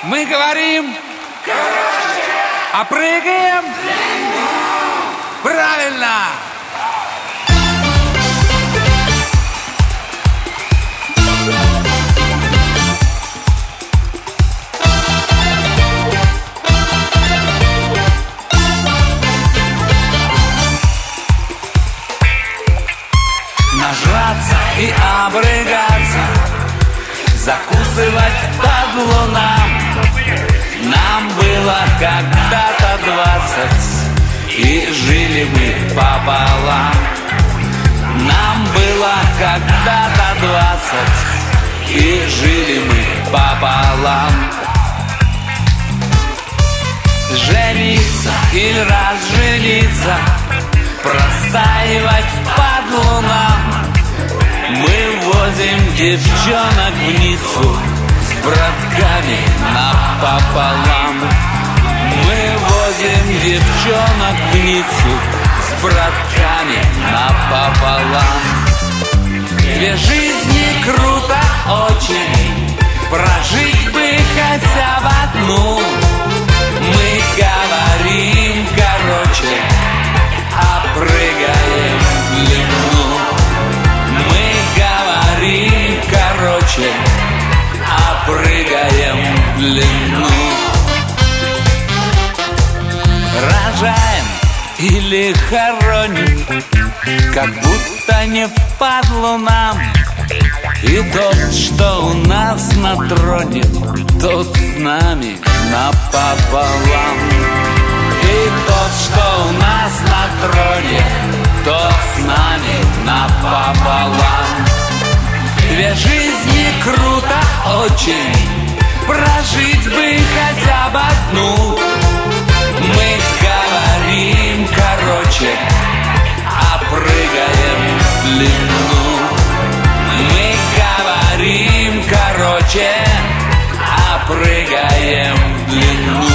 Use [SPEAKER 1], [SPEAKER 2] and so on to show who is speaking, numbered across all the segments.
[SPEAKER 1] Мы говорим, а прыгаем. Правильно. Нажраться и обрыгаться, закусывать под лунам. Нам было когда-то 20, и жили мы пополам. Нам было когда-то 20, и жили мы пополам. Жениться или разжениться, простаивать под лунам. Мы возим девчонок в Ниццу с братками напополам. Мы возим девчонок в Ниццу с братками напополам. Две жизни круто очень, прожить бы хотя бы одну. Мы говорим короче, а прыгаем в длину. Мы говорим короче, а прыгаем в длину. Рожаем или хороним, как будто не впадло нам. И тот, что у нас на троне, тот с нами напополам. И тот, что у нас на троне, тот с нами напополам. Две жизни круто очень, прожить бы хотя бы одну. Мы говорим короче, а прыгаем в длину. Мы говорим короче, а прыгаем в длину.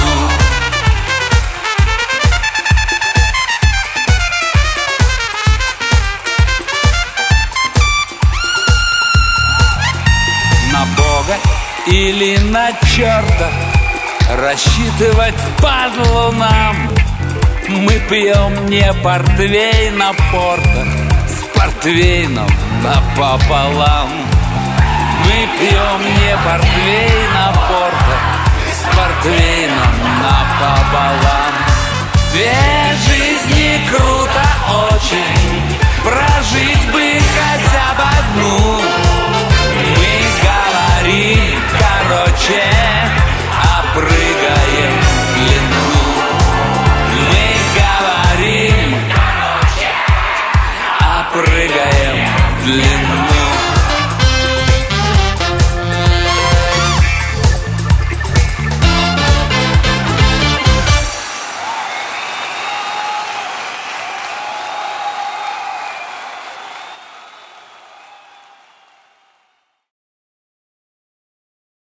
[SPEAKER 1] На Бога или на черта рассчитывать падлу нам. Мы пьем не портвейн, а порто с портвейном напополам. Мы пьем не портвейн, а порто с портвейном напополам. Две жизни круто очень, прожить бы хотя бы одну. Мы говорим короче, а прыгаем в длину. Мы говорим короче, а прыгаем в длину.